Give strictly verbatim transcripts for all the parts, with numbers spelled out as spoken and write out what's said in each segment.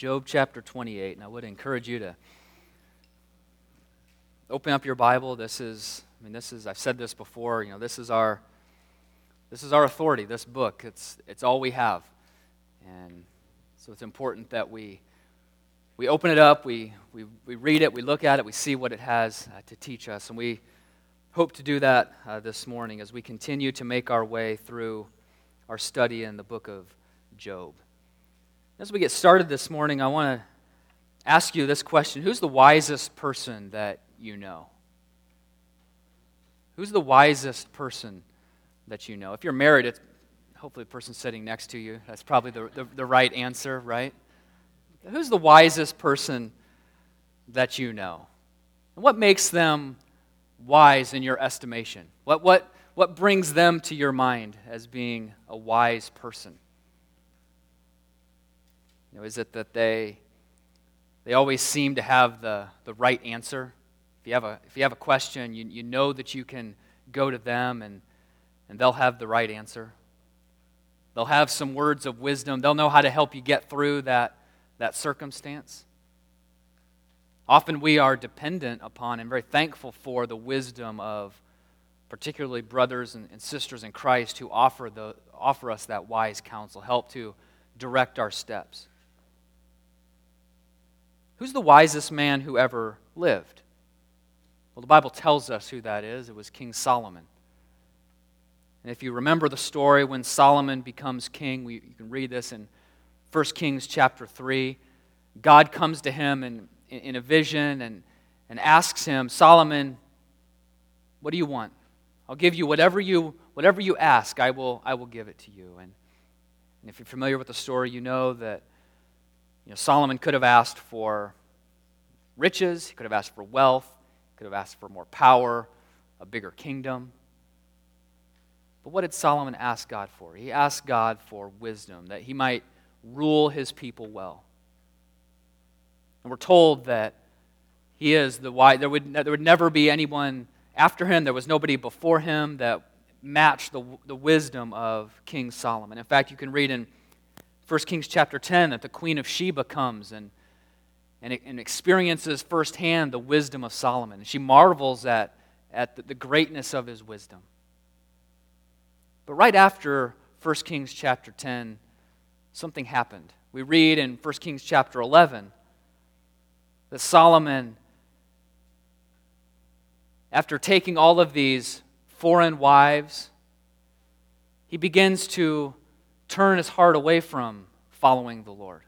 Job chapter twenty-eight, and I would encourage you to open up your Bible. This is, I mean, this is, I've said this before, you know, this is our, this is our authority, this book. It's, it's all we have. And so it's important that we, we open it up, we, we, we read it, we look at it, we see what it has uh, to teach us. And we hope to do that uh, this morning as we continue to make our way through our study in the book of Job. As we get started this morning, I want to ask you this question. Who's the wisest person that you know? Who's the wisest person that you know? If you're married, it's hopefully the person sitting next to you. That's probably the, the, the right answer, right? Who's the wisest person that you know? And what makes them wise in your estimation? What, what, what brings them to your mind as being a wise person? You know, is it that they they always seem to have the, the right answer? If you have a if you have a question, you, you know that you can go to them and, and they'll have the right answer. They'll have some words of wisdom. They'll know how to help you get through that, that circumstance. Often we are dependent upon and very thankful for the wisdom of particularly brothers and, and sisters in Christ who offer the offer us that wise counsel, help to direct our steps. Who's the wisest man who ever lived? Well, the Bible tells us who that is. It was King Solomon. And if you remember the story when Solomon becomes king, we, you can read this in First Kings chapter three. God comes to him in, in, in a vision and, and asks him, Solomon, what do you want? I'll give you whatever you whatever you ask, I will I will give it to you. And, and if you're familiar with the story, you know that you know, Solomon could have asked for riches, he could have asked for wealth, he could have asked for more power, a bigger kingdom. But what did Solomon ask God for? He asked God for wisdom, that he might rule his people well. And we're told that he is the wise. There would, there would never be anyone after him. There was nobody before him that matched the, the wisdom of King Solomon. In fact, you can read in First Kings chapter ten that the Queen of Sheba comes and, and, and experiences firsthand the wisdom of Solomon. And she marvels at, at the, the greatness of his wisdom. But right after First Kings chapter ten, something happened. We read in First Kings chapter eleven that Solomon, after taking all of these foreign wives, he begins to turn his heart away from following the Lord.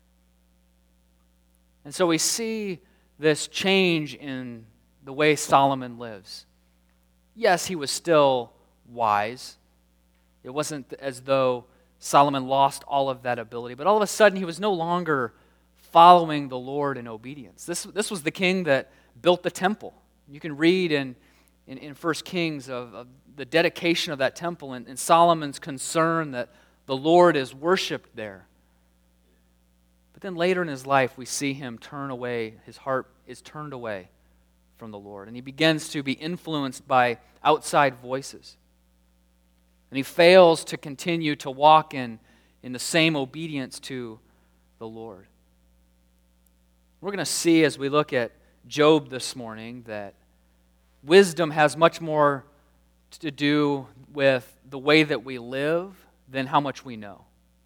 And so we see this change in the way Solomon lives. Yes, he was still wise. It wasn't as though Solomon lost all of that ability, but all of a sudden he was no longer following the Lord in obedience. This, this was the king that built the temple. You can read in, in, in First Kings of, of the dedication of that temple and, and Solomon's concern that the Lord is worshipped there. But then later in his life, we see him turn away. His heart is turned away from the Lord. And he begins to be influenced by outside voices. And he fails to continue to walk in, in the same obedience to the Lord. We're going to see as we look at Job this morning that wisdom has much more to do with the way that we live than how much we know.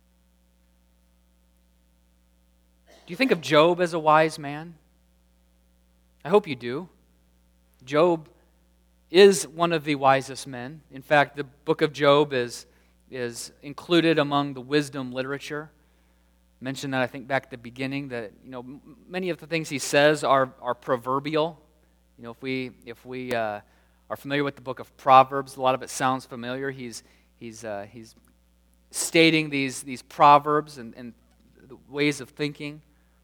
Do you think of Job as a wise man? I hope you do. Job is one of the wisest men. In fact, the book of Job is, is included among the wisdom literature. I mentioned that, I think, back at the beginning, that you know many of the things he says are, are proverbial. You know, if we if we uh, are familiar with the book of Proverbs, a lot of it sounds familiar. He's he's uh, he's stating these these proverbs and, and the ways of thinking.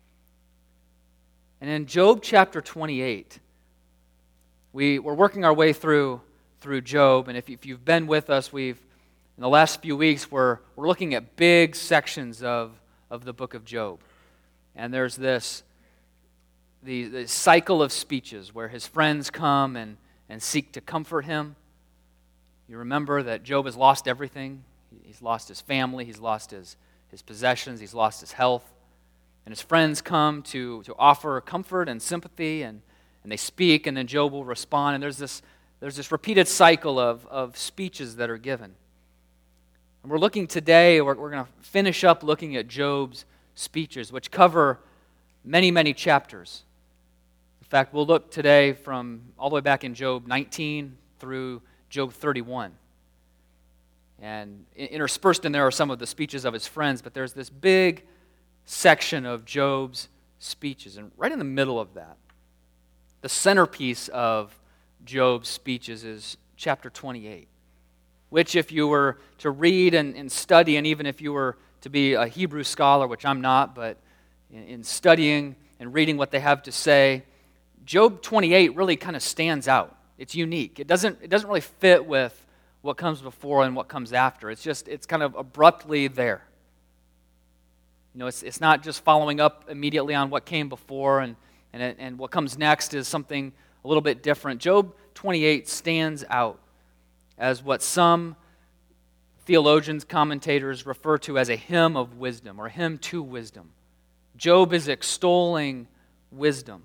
And in Job chapter twenty-eight, we, we're working our way through through Job, and if, if you've been with us, we've in the last few weeks we're we're looking at big sections of, of the book of Job. And there's this the, the cycle of speeches where his friends come and, and seek to comfort him. You remember that Job has lost everything. He's lost his family, he's lost his, his possessions, he's lost his health. And his friends come to, to offer comfort and sympathy, and, and they speak, and then Job will respond. And there's this, there's this repeated cycle of, of speeches that are given. And we're looking today, we're, we're going to finish up looking at Job's speeches, which cover many, many chapters. In fact, we'll look today from all the way back in Job nineteen through Job thirty-one. And interspersed in there are some of the speeches of his friends, but there's this big section of Job's speeches. And right in the middle of that, the centerpiece of Job's speeches is chapter twenty-eight, which if you were to read and, and study, and even if you were to be a Hebrew scholar, which I'm not, but in, in studying and reading what they have to say, Job twenty-eight really kind of stands out. It's unique. It doesn't, it doesn't really fit with what comes before and what comes after. It's just, it's kind of abruptly there. You know, it's, it's not just following up immediately on what came before, and, and, and what comes next is something a little bit different. Job twenty-eight stands out as what some theologians, commentators refer to as a hymn of wisdom, or a hymn to wisdom. Job is extolling wisdom.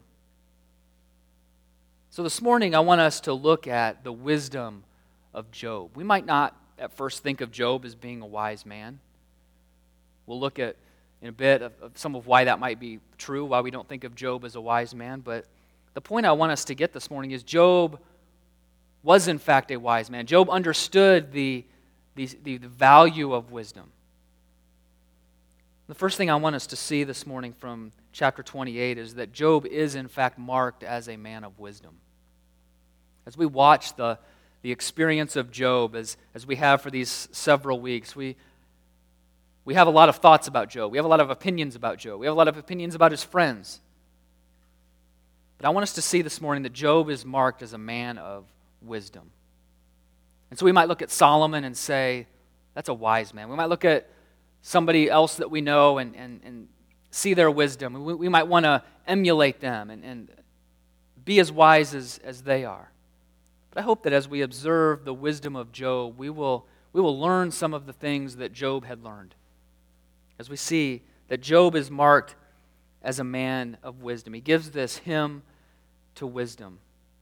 So this morning I want us to look at the wisdom of Job. We might not at first think of Job as being a wise man. We'll look at in a bit of, of some of why that might be true, why we don't think of Job as a wise man. But the point I want us to get this morning is Job was in fact a wise man. Job understood the, the, the, the value of wisdom. The first thing I want us to see this morning from chapter twenty-eight is that Job is in fact marked as a man of wisdom. As we watch the, the experience of Job, as, as we have for these several weeks, we, we have a lot of thoughts about Job. We have a lot of opinions about Job. We have a lot of opinions about his friends. But I want us to see this morning that Job is marked as a man of wisdom. And so we might look at Solomon and say, that's a wise man. We might look at somebody else that we know and, and, and see their wisdom. We, we might want to emulate them and, and be as wise as, as they are. But I hope that as we observe the wisdom of Job, we will, we will learn some of the things that Job had learned. As we see that Job is marked as a man of wisdom. He gives this hymn to wisdom.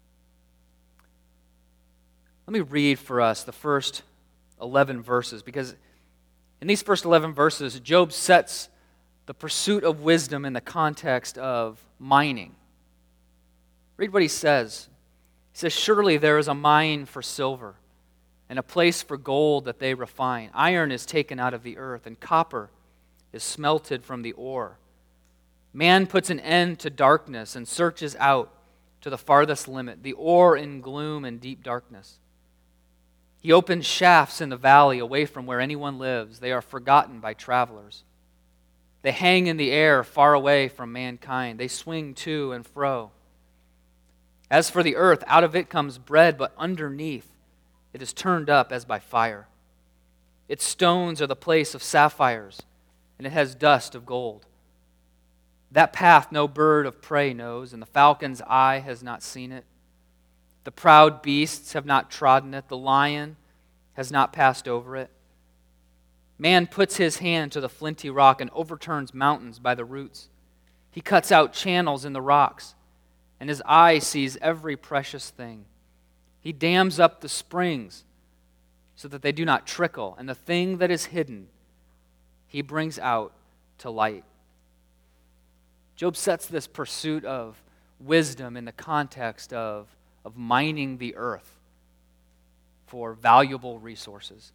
Let me read for us the first eleven verses, because in these first eleven verses, Job sets the pursuit of wisdom in the context of mining. Read what he says. He says, "Surely there is a mine for silver, and a place for gold that they refine. Iron is taken out of the earth, and copper is smelted from the ore. Man puts an end to darkness and searches out to the farthest limit, the ore in gloom and deep darkness. He opens shafts in the valley away from where anyone lives. They are forgotten by travelers. They hang in the air far away from mankind. They swing to and fro. As for the earth, out of it comes bread, but underneath it is turned up as by fire. Its stones are the place of sapphires, and it has dust of gold. That path no bird of prey knows, and the falcon's eye has not seen it. The proud beasts have not trodden it. The lion has not passed over it. Man puts his hand to the flinty rock and overturns mountains by the roots. He cuts out channels in the rocks, and his eye sees every precious thing. He dams up the springs so that they do not trickle, and the thing that is hidden he brings out to light." Job sets this pursuit of wisdom in the context of, of mining the earth for valuable resources.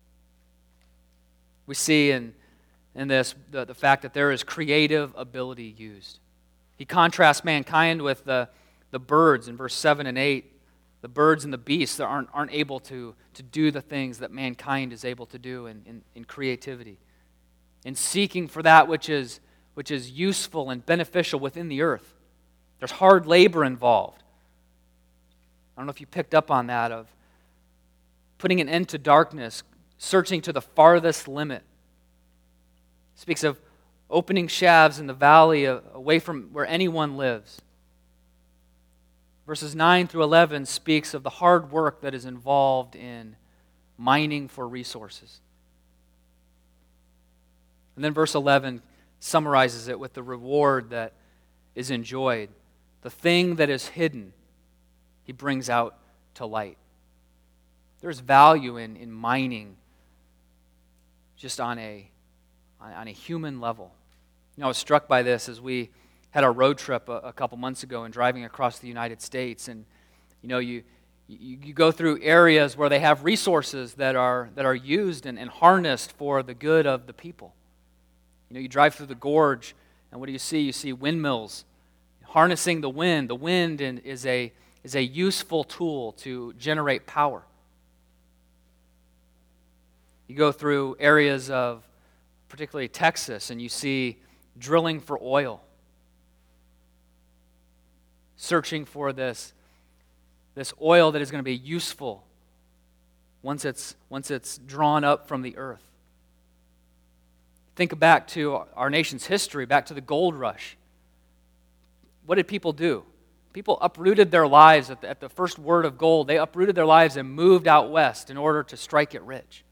We see in, in this the, the fact that there is creative ability used. He contrasts mankind with the, the birds in verse seven and eight. The birds and the beasts that aren't, aren't able to, to do the things that mankind is able to do in, in, in creativity. In seeking for that which is, which is useful and beneficial within the earth. There's hard labor involved. I don't know if you picked up on that, of putting an end to darkness, searching to the farthest limit. It speaks of opening shafts in the valley away from where anyone lives. Verses nine through eleven speaks of the hard work that is involved in mining for resources. And then verse eleven summarizes it with the reward that is enjoyed. The thing that is hidden, he brings out to light. There's value in, in mining just on a, on a human level. You know, I was struck by this as we had our road trip a, a couple months ago and driving across the United States. And, you know, you, you, you go through areas where they have resources that are, that are used and, and harnessed for the good of the people. You know, you drive through the gorge, and what do you see? You see windmills harnessing the wind. The wind in, is, a, is a useful tool to generate power. You go through areas of particularly Texas, and you see drilling for oil, searching for this, this oil that is going to be useful once it's, once it's drawn up from the earth. Think back to our nation's history, back to the gold rush. What did people do? People uprooted their lives at the, at the first word of gold. They uprooted their lives and moved out west in order to strike it rich.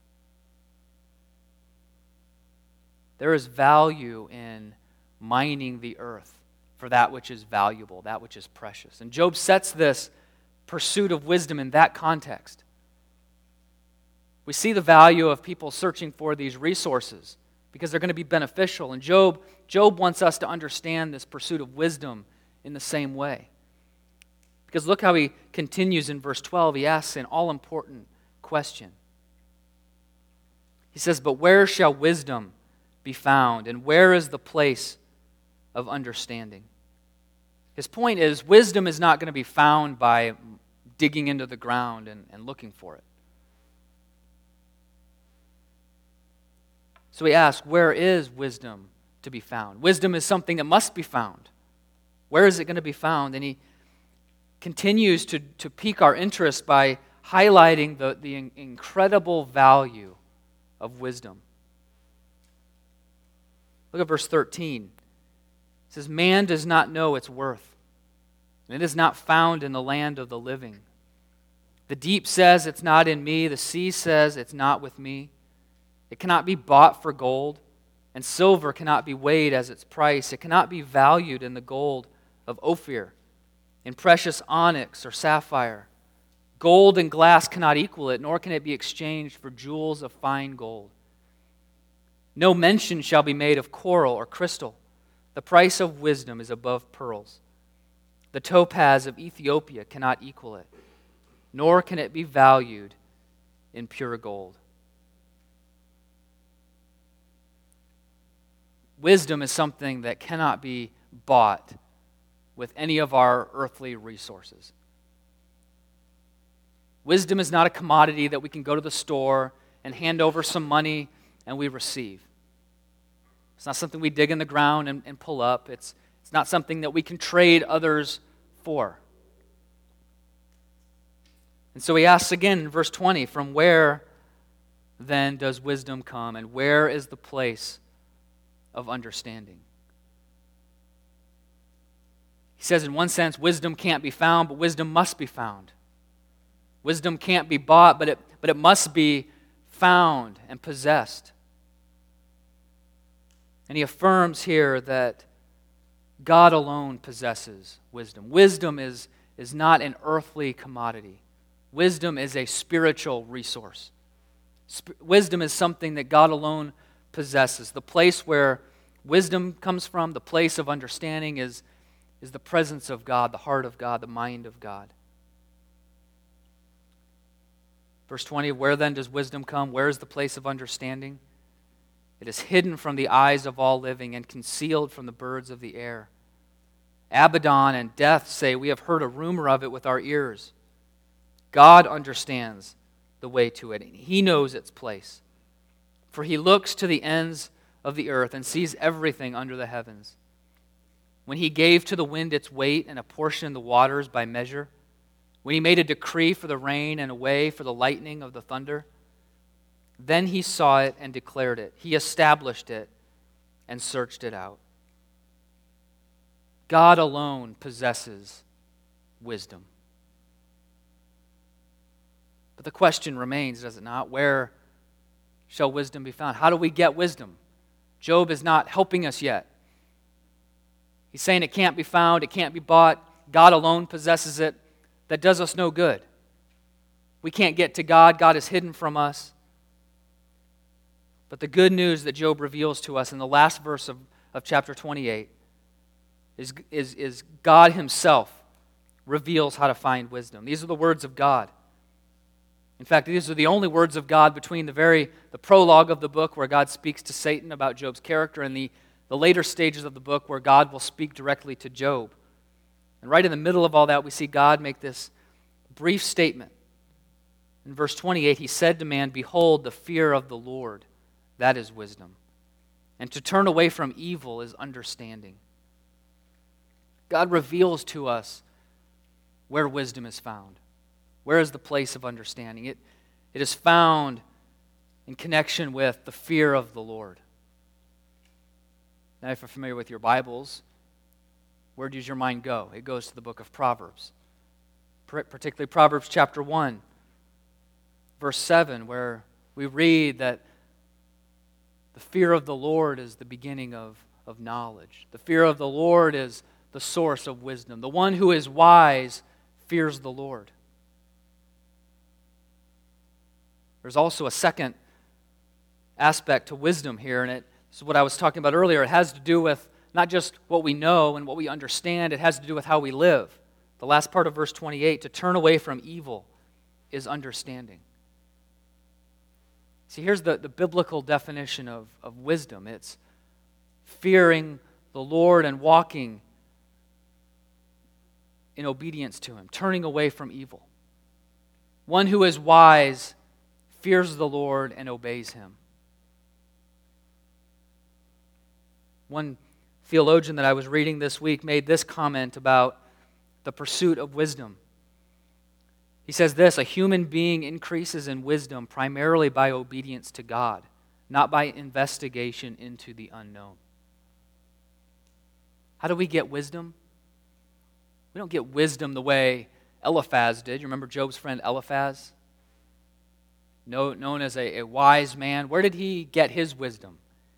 There is value in mining the earth for that which is valuable, that which is precious. And Job sets this pursuit of wisdom in that context. We see the value of people searching for these resources because they're going to be beneficial. And Job, Job wants us to understand this pursuit of wisdom in the same way. Because look how he continues in verse twelve. He asks an all-important question. He says, "But where shall wisdom be found, and where is the place of understanding?" His point is, wisdom is not going to be found by digging into the ground and, and looking for it. So he asks, where is wisdom to be found? Wisdom is something that must be found. Where is it going to be found? And he continues to, to pique our interest by highlighting the, the incredible value of wisdom. Look at verse thirteen. It says, "Man does not know its worth, and it is not found in the land of the living. The deep says, it's not in me. The sea says, it's not with me. It cannot be bought for gold, and silver cannot be weighed as its price. It cannot be valued in the gold of Ophir, in precious onyx or sapphire. Gold and glass cannot equal it, nor can it be exchanged for jewels of fine gold. No mention shall be made of coral or crystal. The price of wisdom is above pearls. The topaz of Ethiopia cannot equal it, nor can it be valued in pure gold." Wisdom is something that cannot be bought with any of our earthly resources. Wisdom is not a commodity that we can go to the store and hand over some money and we receive. It's not something we dig in the ground and, and pull up. It's, it's not something that we can trade others for. And so he asks again in verse twenty, "From where then does wisdom come, and where is the place of understanding?" He says in one sense, wisdom can't be found, but wisdom must be found. Wisdom can't be bought, but it, but it must be found and possessed. And he affirms here that God alone possesses wisdom. Wisdom is, is not an earthly commodity. Wisdom is a spiritual resource. Sp- wisdom is something that God alone possesses. The place where wisdom comes from, the place of understanding, is, is the presence of God, the heart of God, the mind of God. Verse twenty, "Where then does wisdom come? Where is the place of understanding? It is hidden from the eyes of all living and concealed from the birds of the air. Abaddon and death say, we have heard a rumor of it with our ears. God understands the way to it, and he knows its place. For he looks to the ends of the earth and sees everything under the heavens. When he gave to the wind its weight and apportioned the waters by measure, when he made a decree for the rain and a way for the lightning of the thunder, then he saw it and declared it. He established it and searched it out." God alone possesses wisdom. But the question remains, does it not? Where shall wisdom be found? How do we get wisdom? Job is not helping us yet. He's saying it can't be found, it can't be bought. God alone possesses it. That does us no good. We can't get to God. God is hidden from us. But the good news that Job reveals to us in the last verse of, of chapter twenty-eight is, is, is God himself reveals how to find wisdom. These are the words of God. In fact, these are the only words of God between the very the prologue of the book where God speaks to Satan about Job's character and the, the later stages of the book where God will speak directly to Job. And right in the middle of all that, we see God make this brief statement. In verse twenty-eight, he said to man, "Behold, the fear of the Lord, that is wisdom. And to turn away from evil is understanding." God reveals to us where wisdom is found. Where is the place of understanding? It, it is found in connection with the fear of the Lord. Now, if you're familiar with your Bibles, where does your mind go? It goes to the book of Proverbs, particularly Proverbs chapter one, verse seven, where we read that the fear of the Lord is the beginning of, of knowledge. The fear of the Lord is the source of wisdom. The one who is wise fears the Lord. There's also a second aspect to wisdom here, and it is what I was talking about earlier. It has to do with not just what we know and what we understand, it has to do with how we live. The last part of verse twenty-eight, to turn away from evil is understanding. See, here's the, the biblical definition of, of wisdom. It's fearing the Lord and walking in obedience to Him, turning away from evil. One who is wise fears the Lord and obeys Him. One theologian that I was reading this week made this comment about the pursuit of wisdom. He says this: a human being increases in wisdom primarily by obedience to God, not by investigation into the unknown. How do we get wisdom? We don't get wisdom the way Eliphaz did. You remember Job's friend Eliphaz? Known as a, a wise man. Where did he get his wisdom?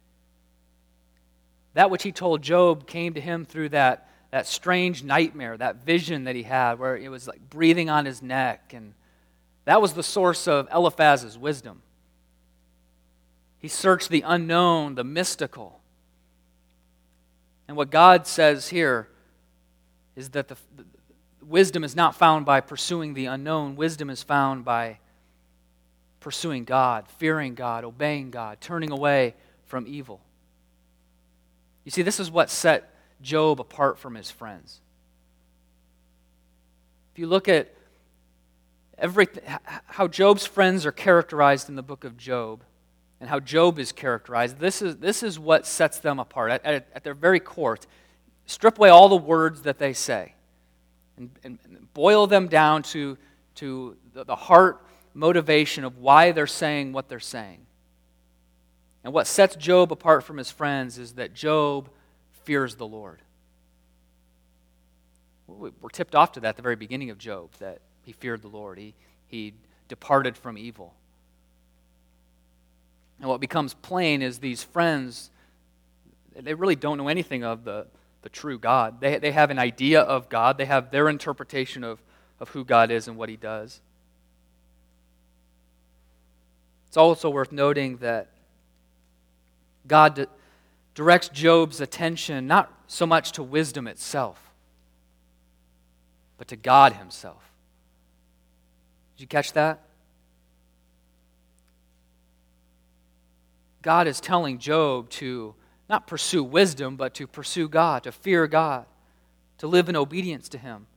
That which he told Job came to him through that, that strange nightmare, that vision that he had where it was like breathing on his neck. And that was the source of Eliphaz's wisdom. He searched the unknown, the mystical. And what God says here is that the, the wisdom is not found by pursuing the unknown. Wisdom is found by pursuing God, fearing God, obeying God, turning away from evil. You see, this is what set Job apart from his friends. If you look at every, how Job's friends are characterized in the book of Job and how Job is characterized, this is, this is what sets them apart. At, at, at their very core, strip away all the words that they say and, and, and boil them down to, to the, the heart motivation of why they're saying what they're saying. And what sets Job apart from his friends is that Job fears the Lord. We're tipped off to that at the very beginning of Job, that he feared the Lord. He, he departed from evil. And what becomes plain is these friends, they really don't know anything of the, the true God. They, they have an idea of God. They have their interpretation of, of who God is and what He does. It's also worth noting that God di- directs Job's attention not so much to wisdom itself, but to God Himself. Did you catch that? God is telling Job to not pursue wisdom, but to pursue God, to fear God, to live in obedience to Him.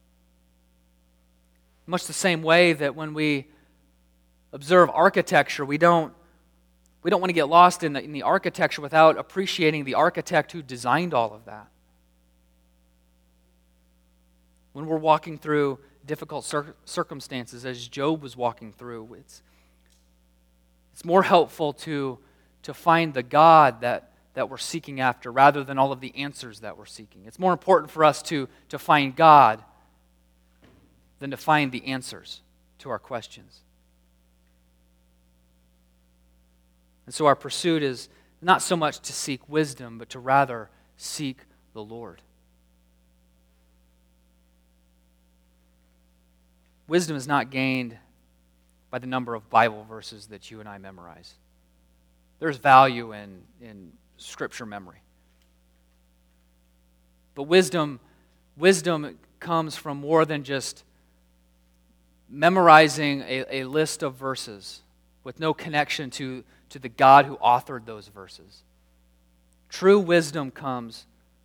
Much the same way that when we observe architecture, we don't we don't want to get lost in the, in the architecture without appreciating the architect who designed all of that. When we're walking through difficult cir- circumstances, as Job was walking through, it's it's more helpful to to find the God that, that we're seeking after rather than all of the answers that we're seeking. It's more important for us to, to find God than to find the answers to our questions. And so our pursuit is not so much to seek wisdom, but to rather seek the Lord. Wisdom is not gained by the number of Bible verses that you and I memorize. There's value in, in scripture memory. But wisdom, wisdom comes from more than just memorizing a, a list of verses with no connection to, to the God who authored those verses. True wisdom comes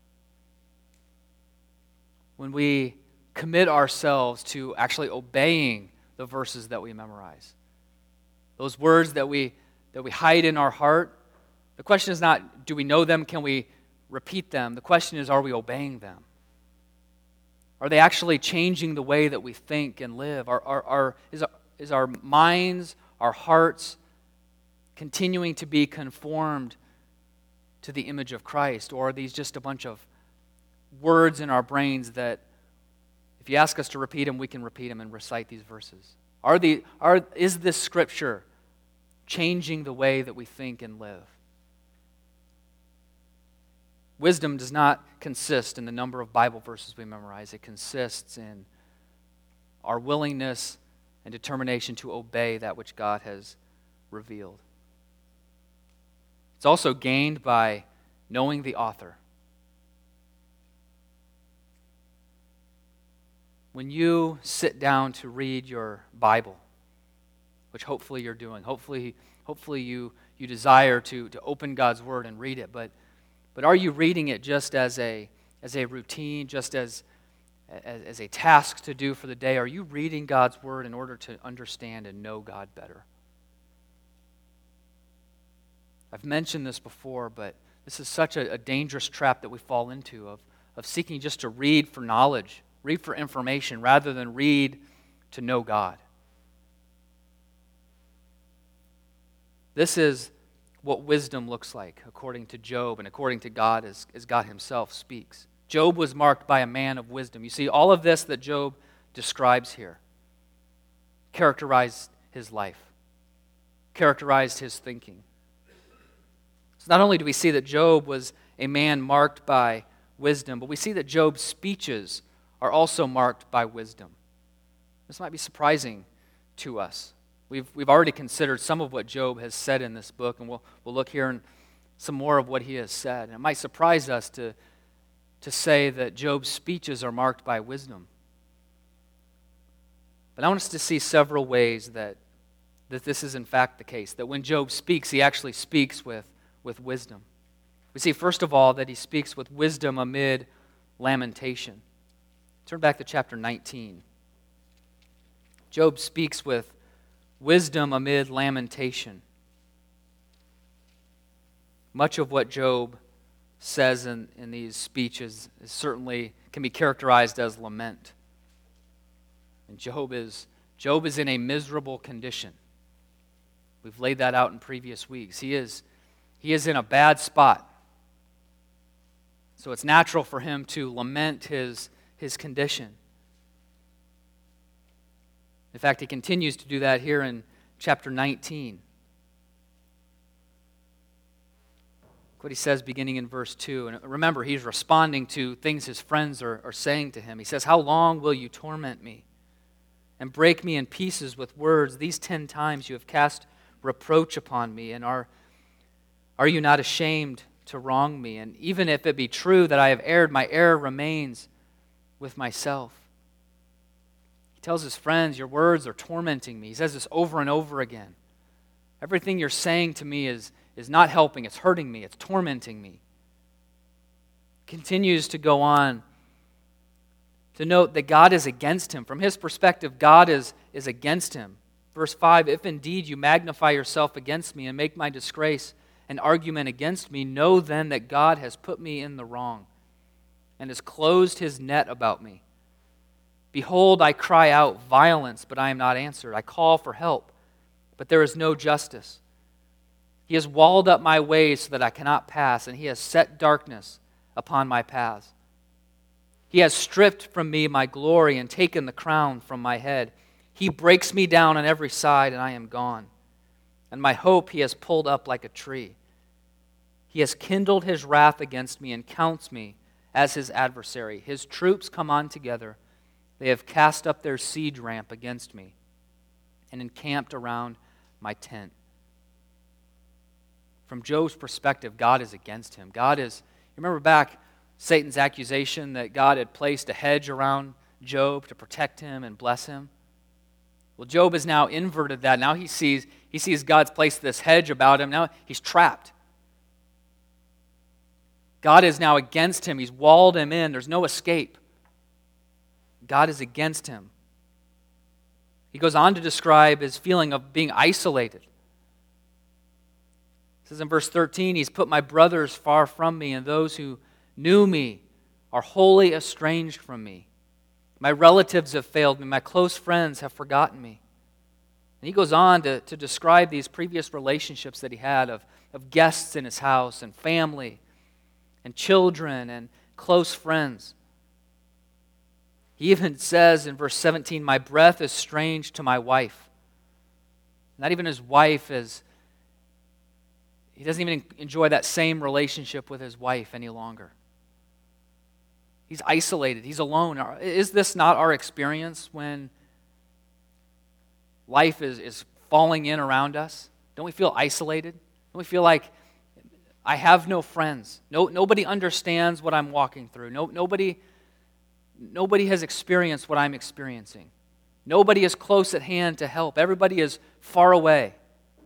when we commit ourselves to actually obeying the verses that we memorize. Those words that we that we hide in our heart, the question is not, do we know them, can we repeat them? The question is, are we obeying them? Are they actually changing the way that we think and live? Are, are, are, is, our, is our minds, our hearts continuing to be conformed to the image of Christ? Or are these just a bunch of words in our brains that if you ask us to repeat them, we can repeat them and recite these verses? Are the, are, is this scripture changing the way that we think and live? Wisdom does not consist in the number of Bible verses we memorize. It consists in our willingness and determination to obey that which God has revealed. It's also gained by knowing the author. When you sit down to read your Bible, which hopefully you're doing, hopefully, hopefully you, you desire to, to open God's Word and read it, but But are you reading it just as a as a routine, just as, as as a task to do for the day? Are you reading God's Word in order to understand and know God better? I've mentioned this before, but this is such a, a dangerous trap that we fall into of, of seeking just to read for knowledge, read for information, rather than read to know God. This is what wisdom looks like, according to Job and according to God as, as God himself speaks. Job was marked by a man of wisdom. You see, all of this that Job describes here characterized his life, characterized his thinking. So not only do we see that Job was a man marked by wisdom, but we see that Job's speeches are also marked by wisdom. This might be surprising to us. We've, we've already considered some of what Job has said in this book, and we'll, we'll look here in some more of what he has said. And it might surprise us to, to say that Job's speeches are marked by wisdom. But I want us to see several ways that, that this is in fact the case, that when Job speaks, he actually speaks with, with wisdom. We see, first of all, that he speaks with wisdom amid lamentation. Turn back to chapter nineteen. Job speaks with wisdom amid lamentation. Much of what Job says in, in these speeches is certainly can be characterized as lament. And Job is, Job is in a miserable condition. We've laid that out in previous weeks. He is, he is in a bad spot. So it's natural for him to lament his, his condition. In fact, he continues to do that here in chapter nineteen. Look what he says beginning in verse two. And remember, he's responding to things his friends are, are saying to him. He says, "How long will you torment me and break me in pieces with words? These ten times you have cast reproach upon me, and are, are you not ashamed to wrong me? And even if it be true that I have erred, my error remains with myself." Tells his friends, your words are tormenting me. He says this over and over again. Everything you're saying to me is, is not helping. It's hurting me. It's tormenting me. Continues to go on to note that God is against him. From his perspective, God is, is against him. Verse five, "If indeed you magnify yourself against me and make my disgrace an argument against me, know then that God has put me in the wrong and has closed his net about me. Behold, I cry out violence, but I am not answered. I call for help, but there is no justice. He has walled up my ways so that I cannot pass, and he has set darkness upon my paths. He has stripped from me my glory and taken the crown from my head. He breaks me down on every side, and I am gone. And my hope he has pulled up like a tree. He has kindled his wrath against me and counts me as his adversary. His troops come on together. They have cast up their siege ramp against me and encamped around my tent. From Job's perspective, God is against him. God is, you remember back Satan's accusation that God had placed a hedge around Job to protect him and bless him? Well, Job has now inverted that. Now he sees, he sees God's placed this hedge about him. Now he's trapped. God is now against him. He's walled him in. There's no escape. God is against him. He goes on to describe his feeling of being isolated. It says in verse thirteen, he's put my brothers far from me, and those who knew me are wholly estranged from me. My relatives have failed me. My close friends have forgotten me. And he goes on to, to describe these previous relationships that he had of, of guests in his house and family and children and close friends. He even says in verse seventeen, my breath is strange to my wife. Not even his wife is, he doesn't even enjoy that same relationship with his wife any longer. He's isolated. He's alone. Is this not our experience when life is, is falling in around us? Don't we feel isolated? Don't we feel like I have no friends? No, nobody understands what I'm walking through. No, nobody, nobody has experienced what I'm experiencing. Nobody is close at hand to help. Everybody is far away.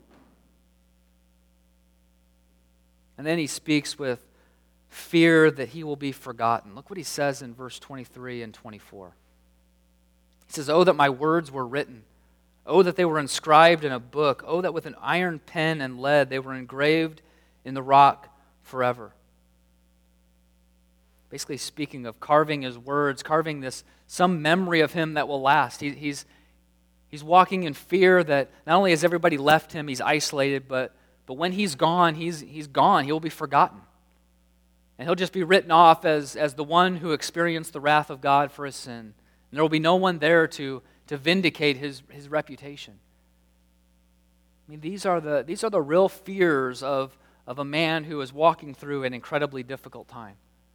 And then he speaks with fear that he will be forgotten. Look what he says in verse twenty-three and twenty-four. He says, oh, that my words were written. Oh, that they were inscribed in a book. Oh, that with an iron pen and lead they were engraved in the rock forever. Basically speaking of carving his words, carving this, some memory of him that will last. He, he's, he's walking in fear that not only has everybody left him, he's isolated, but, but when he's gone, he's, he's gone. He will be forgotten. And he'll just be written off as, as the one who experienced the wrath of God for his sin. And there will be no one there to, to vindicate his, his reputation. I mean, these are the, these are the real fears of, of a man who is walking through an incredibly difficult time.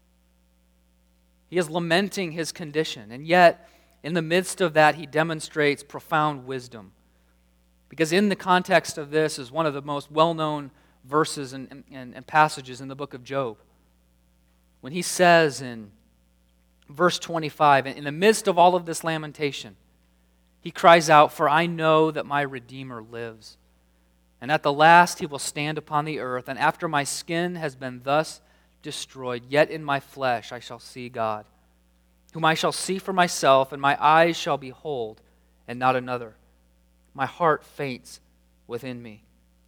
He is lamenting his condition, and yet, in the midst of that, he demonstrates profound wisdom. Because in the context of this is one of the most well-known verses and, and, and passages in the book of Job. When he says in verse twenty-five, in the midst of all of this lamentation, he cries out, for I know that my Redeemer lives. And at the last he will stand upon the earth, and after my skin has been thus destroyed, yet in my flesh I shall see God, whom I shall see for myself, and my eyes shall behold, and not another. My heart faints within me.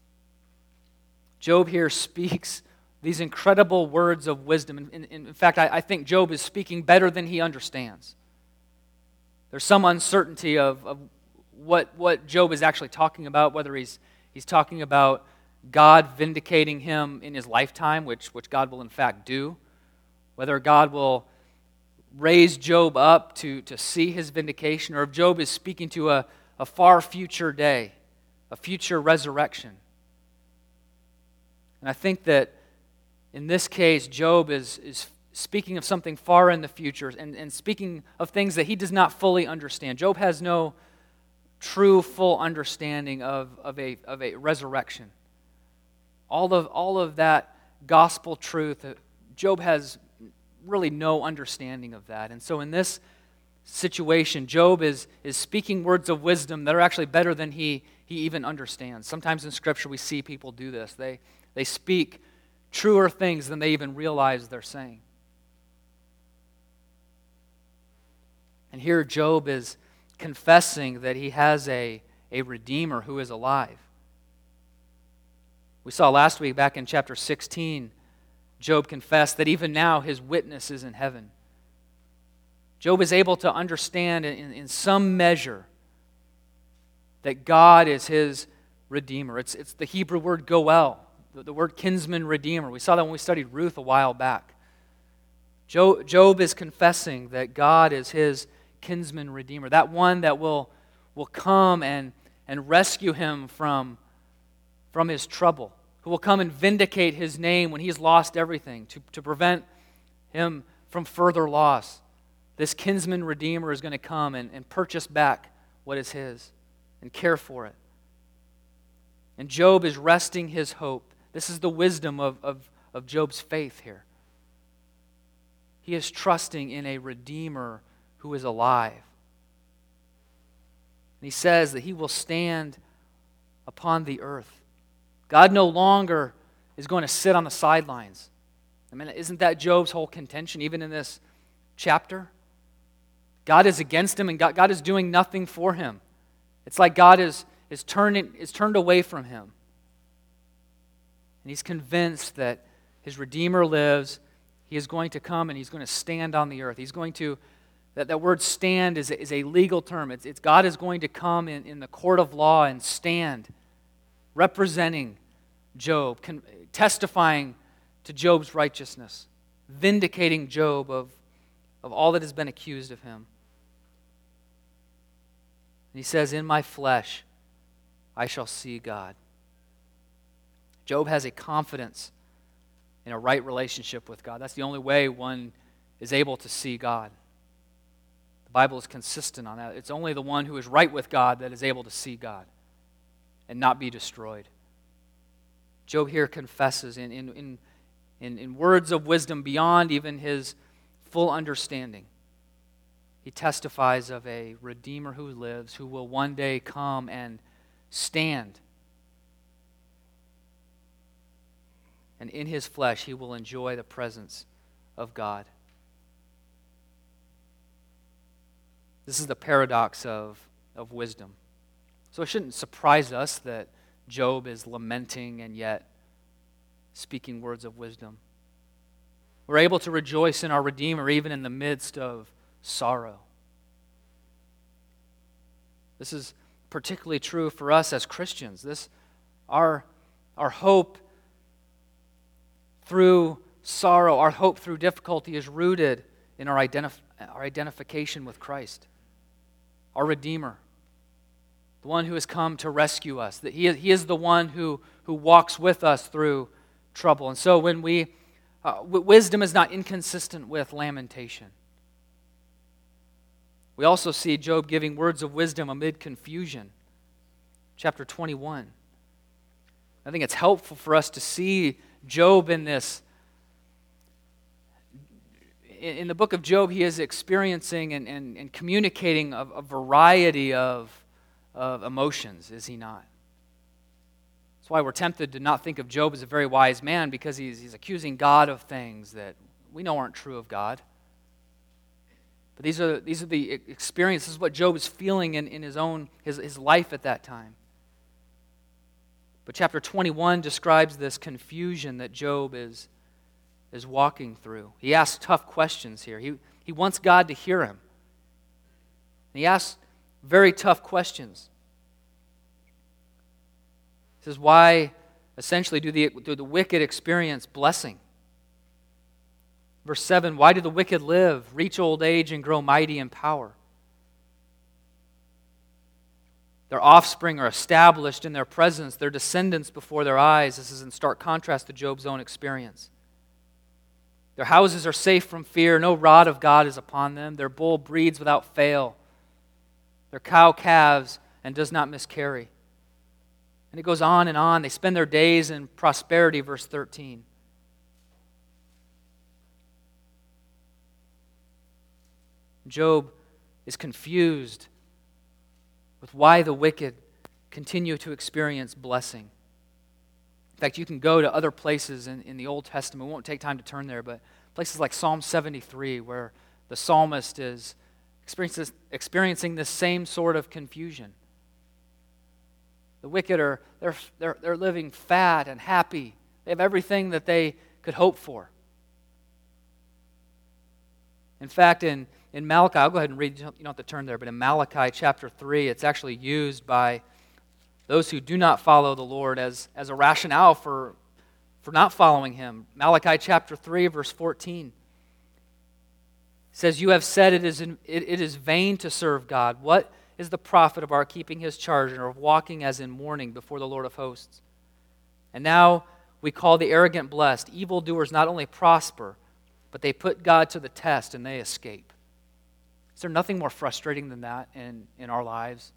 Job here speaks these incredible words of wisdom. In, in, in fact, I, I think Job is speaking better than he understands. There's some uncertainty of, of what, what Job is actually talking about, whether he's, he's talking about God vindicating him in his lifetime, which, which God will in fact do, whether God will raise Job up to, to see his vindication, or if Job is speaking to a, a far future day, a future resurrection. And I think that in this case, Job is, is speaking of something far in the future and, and speaking of things that he does not fully understand. Job has no true, full understanding of, of, a, of a resurrection. All of, all of that gospel truth, Job has really no understanding of that. And so in this situation, Job is, is speaking words of wisdom that are actually better than he, he even understands. Sometimes in Scripture we see people do this. They, they speak truer things than they even realize they're saying. And here Job is confessing that he has a, a Redeemer who is alive. We saw last week back in chapter sixteen, Job confessed that even now his witness is in heaven. Job is able to understand in, in some measure that God is his Redeemer. It's, it's the Hebrew word goel, the, the word kinsman redeemer. We saw that when we studied Ruth a while back. Job, Job is confessing that God is his kinsman redeemer, that one that will, will come and, and rescue him from, from his trouble, who will come and vindicate his name when he's lost everything, to, to prevent him from further loss. This kinsman redeemer is going to come and, and purchase back what is his and care for it. And Job is resting his hope. This is the wisdom of, of, of Job's faith here. He is trusting in a Redeemer who is alive. And he says that he will stand upon the earth. God no longer is going to sit on the sidelines. I mean, isn't that Job's whole contention, even in this chapter? God is against him, and God, God is doing nothing for him. It's like God is, is, turning, is turned away from him. And he's convinced that his Redeemer lives. He is going to come and he's going to stand on the earth. He's going to, that, that word stand is, is a legal term. It's, it's God is going to come in, in the court of law and stand, representing Job, con, testifying to Job's righteousness, vindicating Job of, of all that has been accused of him. And he says, in my flesh I shall see God. Job has a confidence in a right relationship with God. That's the only way one is able to see God. The Bible is consistent on that. It's only the one who is right with God that is able to see God and not be destroyed. Job here confesses in, in, in, in, in words of wisdom beyond even his full understanding. He testifies of a Redeemer who lives, who will one day come and stand. And in his flesh, he will enjoy the presence of God. This is the paradox of, of wisdom. So it shouldn't surprise us that Job is lamenting and yet speaking words of wisdom. We're able to rejoice in our Redeemer even in the midst of sorrow. This is particularly true for us as Christians. This, our, our hope through sorrow, our hope through difficulty is rooted in our, identif- our identification with Christ, our Redeemer, the one who has come to rescue us. That he, he is the one who, who walks with us through trouble. And so when we, uh, w- wisdom is not inconsistent with lamentation. We also see Job giving words of wisdom amid confusion. Chapter twenty-one. I think it's helpful for us to see Job in this. In the book of Job, he is experiencing and, and, and communicating a, a variety of, of emotions, is he not? That's why we're tempted to not think of Job as a very wise man, because he's, he's accusing God of things that we know aren't true of God. But these are, these are the experiences, this is what Job is feeling in, in his own his, his life at that time. But chapter twenty-one describes this confusion that Job is, is walking through. He asks tough questions here. He, he wants God to hear him. And he asks very tough questions. He says, why, essentially, do the, do the wicked experience blessing? Verse seven, why do the wicked live, reach old age, and grow mighty in power? Their offspring are established in their presence, their descendants before their eyes. This is in stark contrast to Job's own experience. Their houses are safe from fear, no rod of God is upon them. Their bull breeds without fail. Their cow calves and does not miscarry. And it goes on and on. They spend their days in prosperity, verse thirteen. Job is confused with why the wicked continue to experience blessing. In fact, you can go to other places in, in the Old Testament. We won't take time to turn there, but places like Psalm seventy-three, where the psalmist is experiencing, experiencing this same sort of confusion. The wicked are they're, they're, they're living fat and happy. They have everything that they could hope for. In fact, in In Malachi, I'll go ahead and read, you don't have to turn there, but in Malachi chapter three, it's actually used by those who do not follow the Lord as, as a rationale for, for not following Him. Malachi chapter three, verse fourteen. It says, you have said it is, in, it, it is vain to serve God. What is the profit of our keeping His charge or of walking as in mourning before the Lord of hosts? And now we call the arrogant blessed. Evildoers not only prosper, but they put God to the test and they escape. Is there nothing more frustrating than that in, in our lives?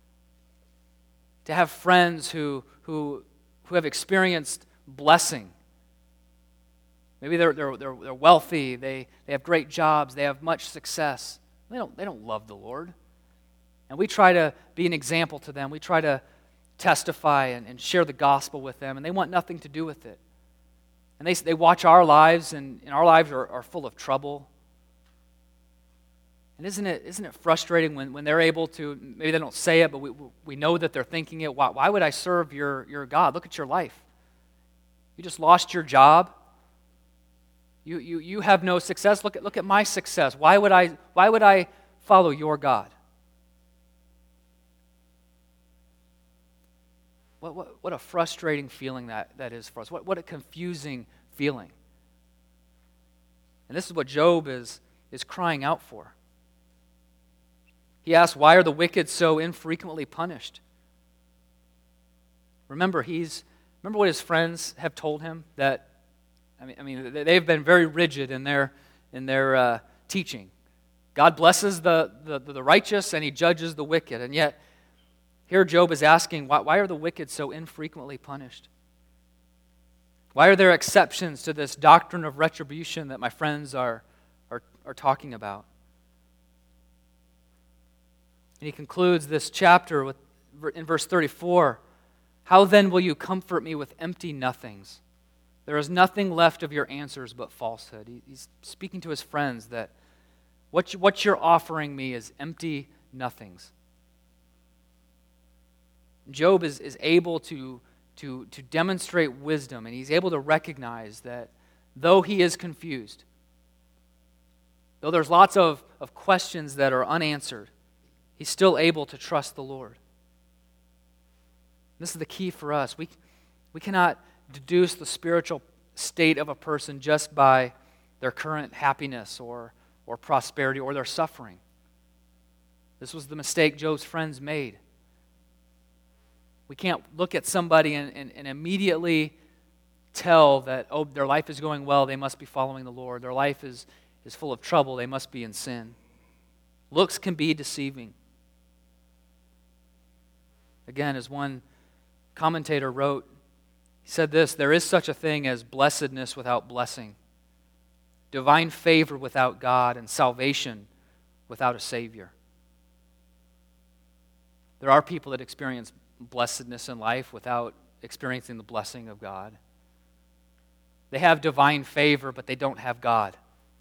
To have friends who, who, who have experienced blessing. Maybe they're, they're, they're, they're wealthy, they, they have great jobs, they have much success. They don't, they don't love the Lord. And we try to be an example to them. We try to testify and, and share the gospel with them, and they want nothing to do with it. And they, they watch our lives, and, and our lives are, are full of trouble. And isn't it, isn't it frustrating when, when they're able to, maybe they don't say it, but we, we know that they're thinking it. Why, why would I serve your, your God? Look at your life. You just lost your job. You, you, you have no success. Look at, look at my success. Why would I, why would I follow your God? What, what, what a frustrating feeling that, that is for us. What, what a confusing feeling. And this is what Job is, is crying out for. He asks, why are the wicked so infrequently punished? Remember, he's remember what his friends have told him? That, I mean, I mean they've been very rigid in their, in their uh, teaching. God blesses the, the, the righteous and he judges the wicked. And yet, here Job is asking, why, why are the wicked so infrequently punished? Why are there exceptions to this doctrine of retribution that my friends are, are, are talking about? And he concludes this chapter with, in verse thirty-four, how then will you comfort me with empty nothings? There is nothing left of your answers but falsehood. He, he's speaking to his friends that what, you, what you're offering me is empty nothings. Job is, is able to, to, to demonstrate wisdom, and he's able to recognize that though he is confused, though there's lots of, of questions that are unanswered, he's still able to trust the Lord. This is the key for us. We, we cannot deduce the spiritual state of a person just by their current happiness or, or prosperity or their suffering. This was the mistake Job's friends made. We can't look at somebody and, and, and immediately tell that, oh, their life is going well, they must be following the Lord. Their life is, is full of trouble, they must be in sin. Looks can be deceiving. Again, as one commentator wrote, he said this, there is such a thing as blessedness without blessing, divine favor without God, and salvation without a Savior. There are people that experience blessedness in life without experiencing the blessing of God. They have divine favor, but they don't have God.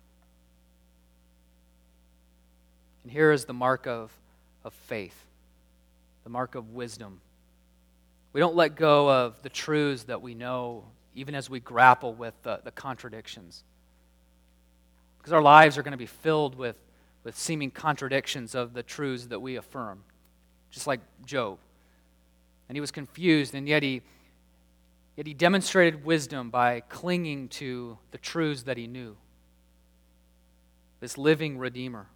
And here is the mark of, of faith, the mark of wisdom. We don't let go of the truths that we know, even as we grapple with the, the contradictions. Because our lives are going to be filled with, with seeming contradictions of the truths that we affirm, just like Job. And he was confused, and yet he, yet he demonstrated wisdom by clinging to the truths that he knew. This living Redeemer.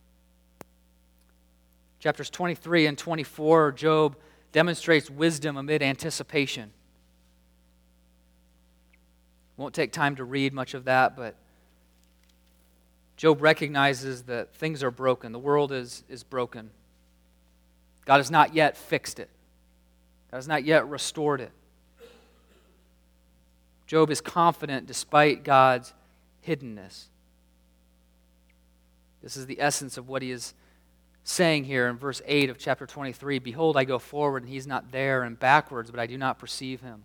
Chapters twenty-three and twenty-four, Job demonstrates wisdom amid anticipation. Won't take time to read much of that, but Job recognizes that things are broken. The world is, is broken. God has not yet fixed it. God has not yet restored it. Job is confident despite God's hiddenness. This is the essence of what he is saying here in verse eight of chapter twenty-three. Behold, I go forward, and he's not there, and backwards, but I do not perceive him.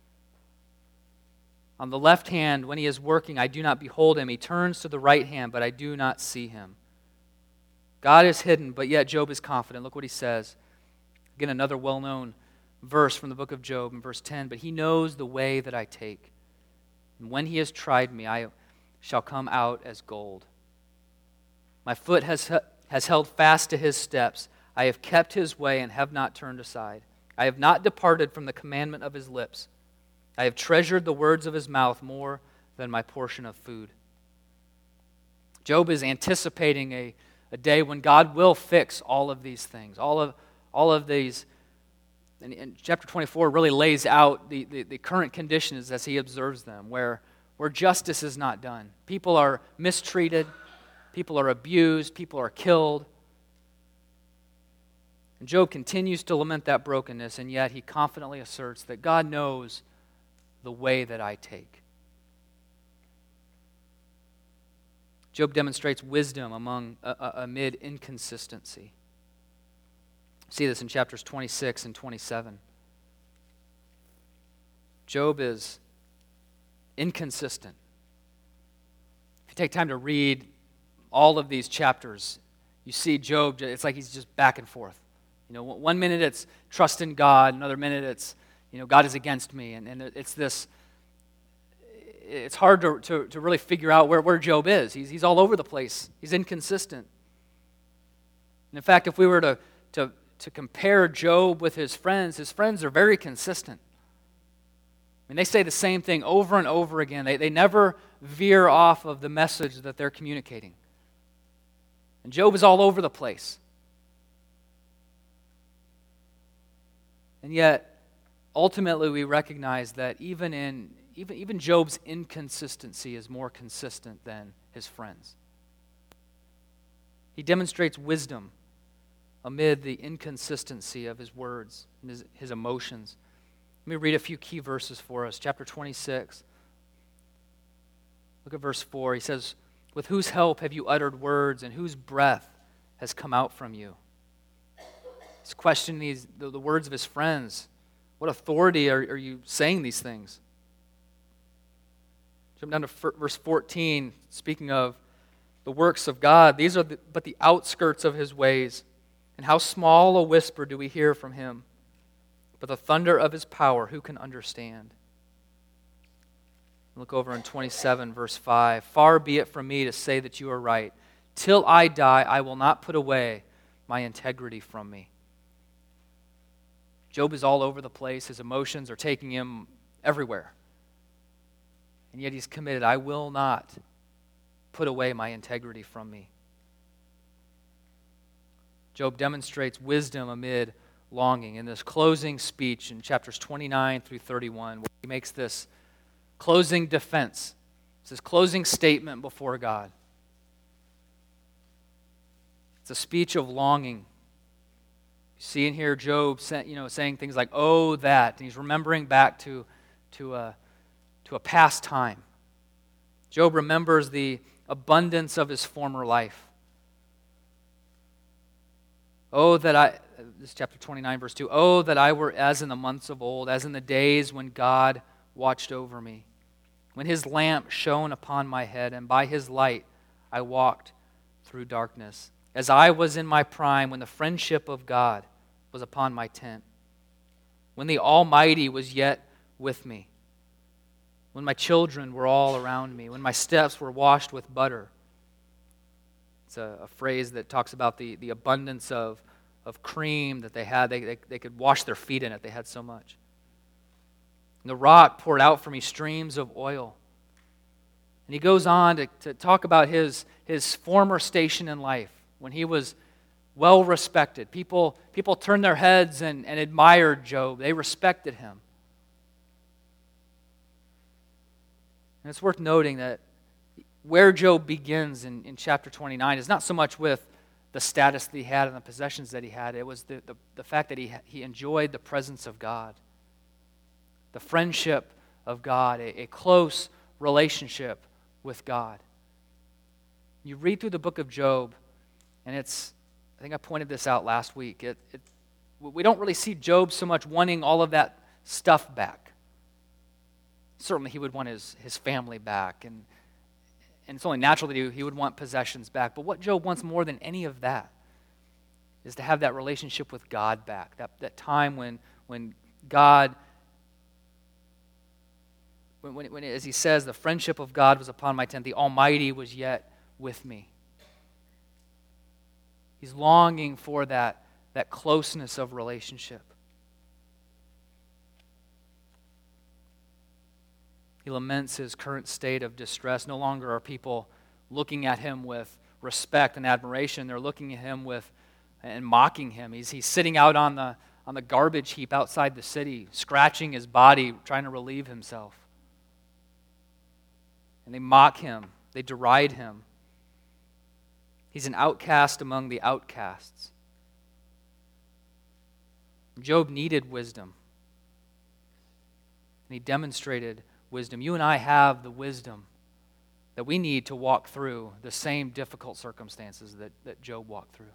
On the left hand, when he is working, I do not behold him. He turns to the right hand, but I do not see him. God is hidden, but yet Job is confident. Look what he says. Again, another well-known verse from the book of Job in verse ten. But he knows the way that I take. And when he has tried me, I shall come out as gold. My foot has, has held fast to his steps. I have kept his way and have not turned aside. I have not departed from the commandment of his lips. I have treasured the words of his mouth more than my portion of food. Job is anticipating a, a day when God will fix all of these things, all of, all of these And, and chapter twenty-four really lays out the, the, the current conditions as he observes them, where, where justice is not done. People are mistreated, people are abused, people are killed. And Job continues to lament that brokenness, and yet he confidently asserts that God knows the way that I take. Job demonstrates wisdom among uh, uh, amid inconsistency. See this in chapters twenty-six and twenty-seven. Job is inconsistent. If you take time to read all of these chapters, you see Job, it's like he's just back and forth. You know, one minute it's trust in God, another minute it's, you know, God is against me. And, and it's this, it's hard to, to, to really figure out where, where Job is. He's, he's all over the place. He's inconsistent. And in fact, if we were to, to to compare Job with his friends, his friends are very consistent. I mean, they say the same thing over and over again. They, they never veer off of the message that they're communicating. And Job is all over the place. And yet, ultimately, we recognize that even in even, even Job's inconsistency is more consistent than his friends. He demonstrates wisdom amid the inconsistency of his words and his, his emotions. Let me read a few key verses for us. Chapter twenty-six. Look at verse four. He says, "With whose help have you uttered words, and whose breath has come out from you?" He's questioning these, the, the words of his friends. What authority are, are you saying these things? Jump down to verse fourteen, speaking of the works of God. These are the, but the outskirts of his ways. And how small a whisper do we hear from him? But the thunder of his power, who can understand? Look over in twenty-seven, verse five. "Far be it from me to say that you are right. Till I die, I will not put away my integrity from me." Job is all over the place. His emotions are taking him everywhere. And yet he's committed, "I will not put away my integrity from me." Job demonstrates wisdom amid longing in this closing speech in chapters twenty-nine through thirty-one, where he makes this closing defense. It's his closing statement before God. It's a speech of longing. You see in here Job, you know, saying things like, "Oh, that," and he's remembering back to, to, a, to a past time. Job remembers the abundance of his former life. Oh, that I, this is chapter twenty-nine, verse two. "Oh, that I were as in the months of old, as in the days when God watched over me, when his lamp shone upon my head, and by his light I walked through darkness. As I was in my prime, when the friendship of God was upon my tent, when the Almighty was yet with me, when my children were all around me, when my steps were washed with butter." It's a, a phrase that talks about the, the abundance of, of cream that they had. They, they, they could wash their feet in it. They had so much. "And the rock poured out for me streams of oil." And he goes on to, to talk about his, his former station in life, when he was well respected. People, people turned their heads and, and admired Job. They respected him. And it's worth noting that where Job begins in, in chapter twenty-nine is not so much with the status that he had and the possessions that he had. It was the, the, the fact that he, he enjoyed the presence of God, the friendship of God, a, a close relationship with God. You read through the book of Job, and it's, I think I pointed this out last week, it, it, we don't really see Job so much wanting all of that stuff back. Certainly he would want his, his family back, and And it's only natural that he, he would want possessions back. But what Job wants more than any of that is to have that relationship with God back. That, that time when, when God, when, when, when, as he says, the friendship of God was upon my tent. The Almighty was yet with me. He's longing for that, that closeness of relationship. He laments his current state of distress. No longer are people looking at him with respect and admiration. They're looking at him with and mocking him. He's, he's sitting out on the on the garbage heap outside the city, scratching his body, trying to relieve himself. And they mock him. They deride him. He's an outcast among the outcasts. Job needed wisdom. And he demonstrated wisdom. You and I have the wisdom that we need to walk through the same difficult circumstances that, that Job walked through.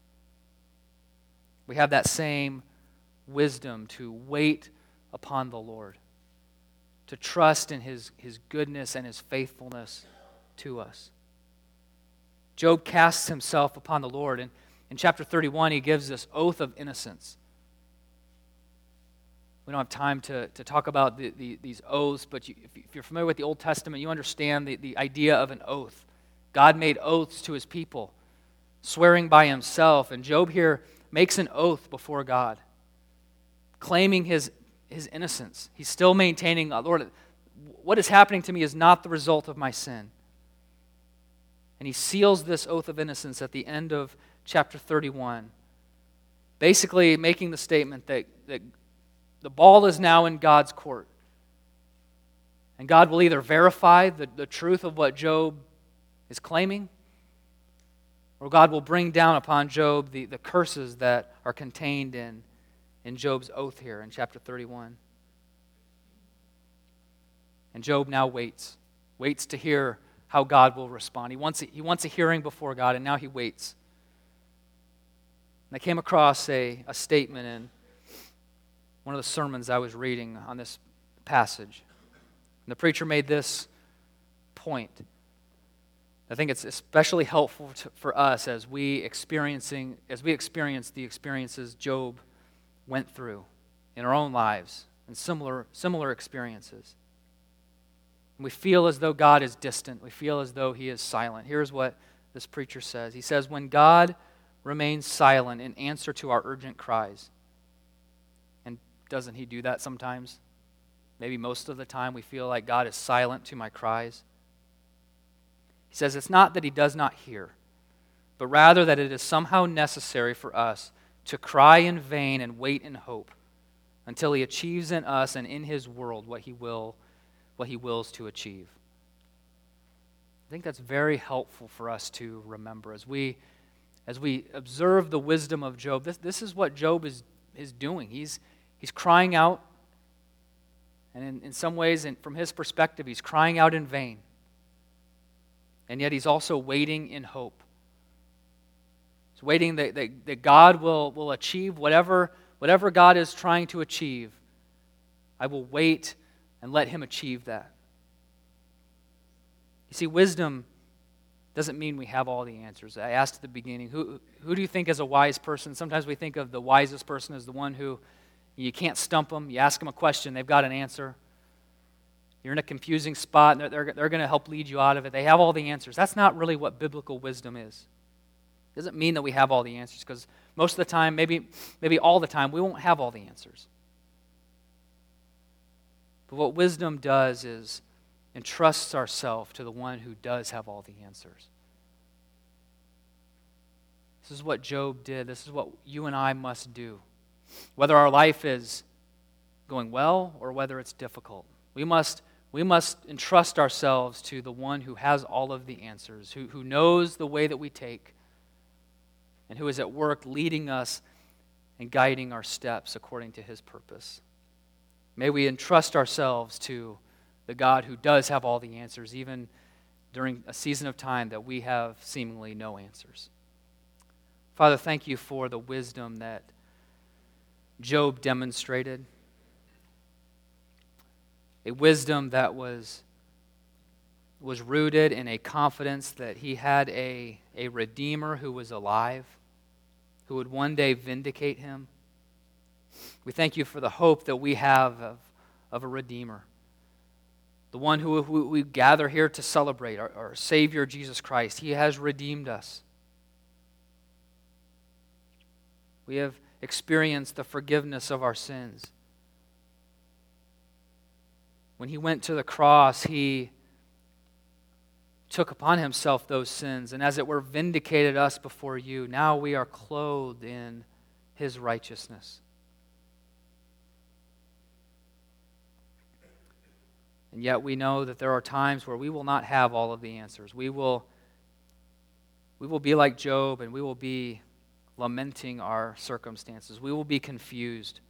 We have that same wisdom to wait upon the Lord, to trust in His, His goodness and His faithfulness to us. Job casts himself upon the Lord, and in chapter thirty-one he gives this oath of innocence. We don't have time to, to talk about the, the, these oaths, but you, if you're familiar with the Old Testament, you understand the, the idea of an oath. God made oaths to His people, swearing by Himself, and Job here makes an oath before God, claiming his, his innocence. He's still maintaining, Lord, what is happening to me is not the result of my sin. And he seals this oath of innocence at the end of chapter thirty-one, basically making the statement that, that the ball is now in God's court. And God will either verify the, the truth of what Job is claiming, or God will bring down upon Job the, the curses that are contained in, in Job's oath here in chapter thirty-one. And Job now waits, waits to hear how God will respond. He wants a, he wants a hearing before God, and now he waits. And I came across a, a statement in one of the sermons I was reading on this passage. And the preacher made this point. I think it's especially helpful to, for us as we experiencing as we experience the experiences Job went through in our own lives and similar similar experiences. And we feel as though God is distant. We feel as though He is silent. Here's what this preacher says. He says, when God remains silent in answer to our urgent cries, and doesn't He do that sometimes? Maybe most of the time we feel like God is silent to my cries. He says it's not that He does not hear, but rather that it is somehow necessary for us to cry in vain and wait in hope until He achieves in us and in His world what He will, what He wills to achieve. I think that's very helpful for us to remember as we as we observe the wisdom of Job. This, this is what Job is, is doing. He's, he's crying out, and in, in some ways, in, from his perspective, he's crying out in vain. And yet he's also waiting in hope. He's waiting that, that, that God will, will achieve whatever, whatever God is trying to achieve. I will wait and let Him achieve that. You see, wisdom doesn't mean we have all the answers. I asked at the beginning, who, who do you think is a wise person? Sometimes we think of the wisest person as the one who you can't stump them. You ask them a question, they've got an answer. You're in a confusing spot, and they're, they're, they're going to help lead you out of it. They have all the answers. That's not really what biblical wisdom is. It doesn't mean that we have all the answers, because most of the time, maybe, maybe all the time, we won't have all the answers. But what wisdom does is entrusts ourselves to the one who does have all the answers. This is what Job did. This is what you and I must do. Whether our life is going well or whether it's difficult, we must, we must entrust ourselves to the one who has all of the answers, who, who knows the way that we take, and who is at work leading us and guiding our steps according to His purpose. May we entrust ourselves to the God who does have all the answers, even during a season of time that we have seemingly no answers. Father, thank You for the wisdom that Job demonstrated. A wisdom that was, was rooted in a confidence that he had a, a Redeemer who was alive, who would one day vindicate him. We thank You for the hope that we have of, of a Redeemer, the one who, who we gather here to celebrate, our, our Savior Jesus Christ. He has redeemed us. We have experienced the forgiveness of our sins. When He went to the cross, He took upon Himself those sins, and as it were, vindicated us before You. Now we are clothed in His righteousness. And yet we know that there are times where we will not have all of the answers. We will, we will be like Job, and we will be lamenting our circumstances. We will be confused.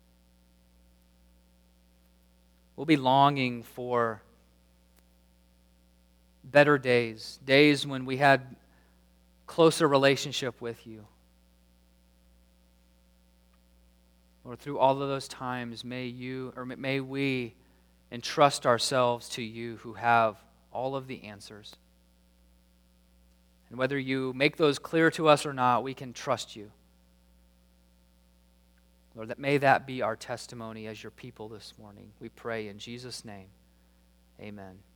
We'll be longing for better days, days when we had closer relationship with you. Lord, through all of those times, may you, or may we entrust ourselves to you who have all of the answers. And whether you make those clear to us or not, we can trust you. Lord, that may that be our testimony as your people this morning. We pray in Jesus' name. Amen.